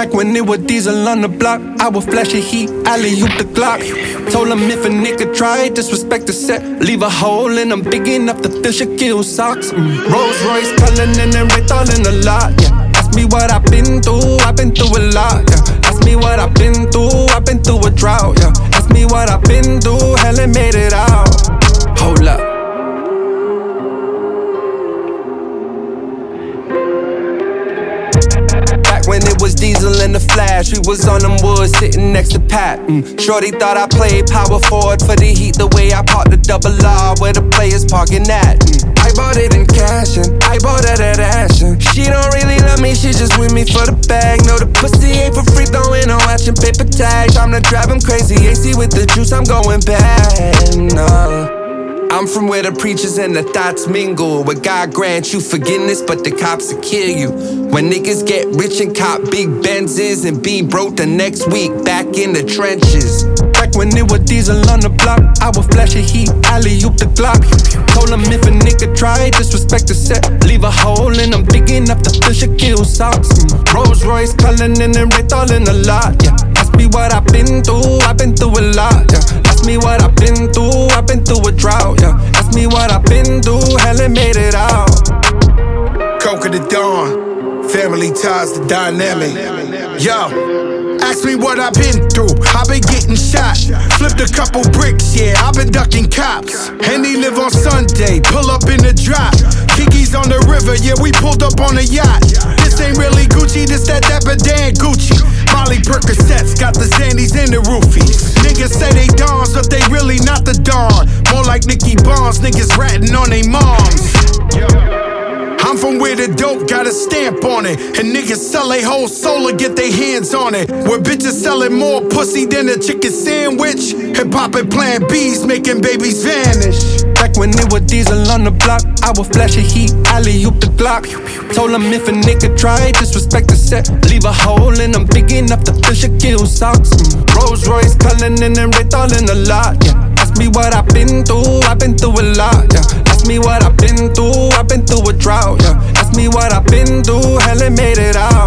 Back when it was diesel on the block, I would flash a heat, alley-oop the Glock. Told him if a nigga try, disrespect the set, leave a hole in him big enough to fill Shaquille socks. Rolls Royce, Cullinan and Wraith all in the lot, yeah. Ask me what I've been through a lot, yeah. Ask me what I've been through a drought, yeah. Ask me what I've been through, hell and made it out. Hold up. When it was Diesel in the Flash, we was on them woods sitting next to Pat. Shorty thought I played power forward for the Heat, the way I parked the double R where the players parking at. I bought it in cash and I bought it at Ashton. She don't really love me, she just with me for the bag. No, the pussy ain't for free, throwing no action paper tag. Time to drive him crazy, AC with the juice, I'm going bad. No. I'm from where the preachers and the thoughts mingle, where God grants you forgiveness, but the cops will kill you. When niggas get rich and cop big Benzes and be broke the next week, back in the trenches. Back when it was diesel on the block, I would flash a heat, alley-oop the Glock. Told him if a nigga try, disrespect the set, leave a hole in him big enough to fill Shaquille socks. Rolls Royce, Cullinan and Wraith all in the lot, yeah. Ask me what I've been through a lot, yeah. Ask me what I've been through a drought, yeah. Ask me what I've been through, hell and made it out. Coke of the dawn, family ties, the dynamic. Yo, ask me what I've been through, I've been getting shot. Flipped a couple bricks, yeah, I've been ducking cops. And he live on Sunday, pull up in the drop. Kiki's on the river, yeah, we pulled up on a yacht. This ain't really Gucci, this that Dapper Dan Gucci. Molly Percocets, got the Xannies and the roofies. Niggas say they dons, but they really not the dawn. More like Nicky Barnes, niggas ratting on they moms. I'm from where the dope got a stamp on it, and niggas sell they whole soul to get their hands on it. Where bitches selling more pussy than a chicken sandwich, and poppin' Plan B's making babies vanish. Back when it was diesel on the block, I would flash a heat, alley-oop the Glock. Told him if a nigga try, disrespect the set, leave a hole in him big enough to fill Shaquille socks. Rolls Royce, Cullinan and Wraith all in the lot, yeah. Ask me what I've been through a lot, yeah. Ask me what I've been through a drought, yeah. Ask me what I've been through, hell and made it out.